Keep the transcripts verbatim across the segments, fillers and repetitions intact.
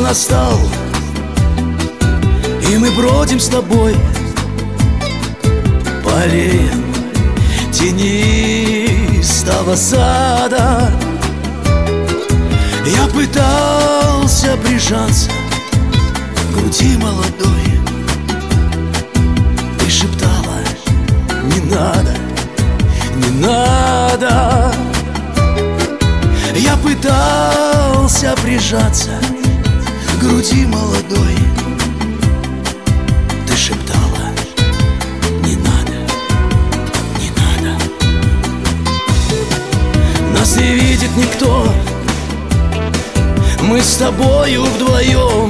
настал, и мы бродим с тобой по аллеям тенистого сада. Я пытался прижаться к груди молодой. Ты шептала: не надо, не надо. Я пытался прижаться к груди молодой. Ты шептала: не надо, не надо. Нас не видит никто, мы с тобою вдвоем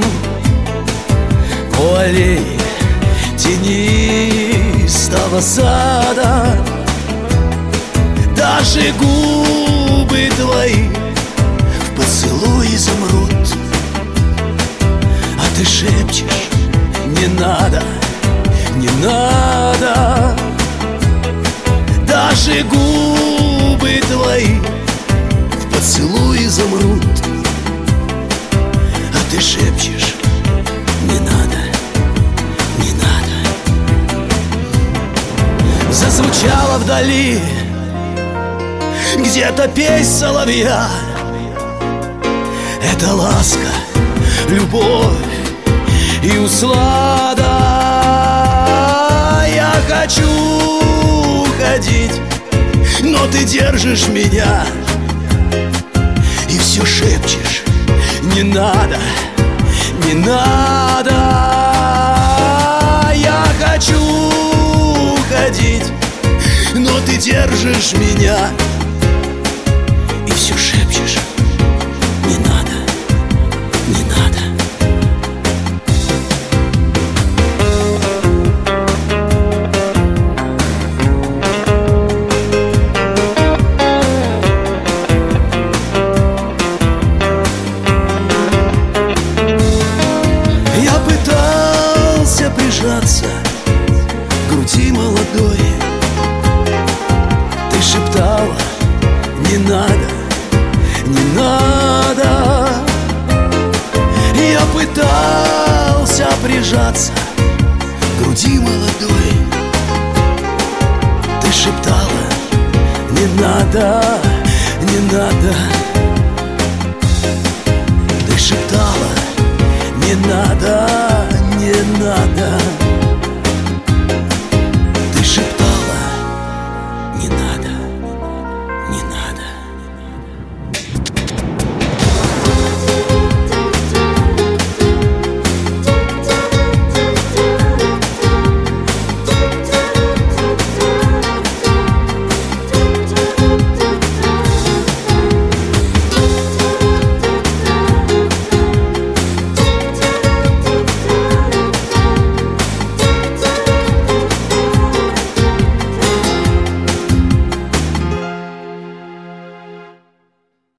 по аллее тенистого сада. Даже губы твои в поцелуе замрут, а ты шепчешь: не надо, не надо. Даже губы твои в поцелуе замрут, а ты шепчешь: не надо, не надо. Зазвучала вдали где-то песнь соловья. Это ласка, любовь и услада. Я хочу уходить, но ты держишь меня и все шепчешь: не надо, не надо. Я хочу уходить, но ты держишь меня и все шепчешь: не надо, не надо. Я пытался прижаться к груди молодой. Ты шептала: не надо, не надо. Я пытался прижаться к груди молодой. Ты шептала: не надо, не надо. Ты шептала: не надо, не надо.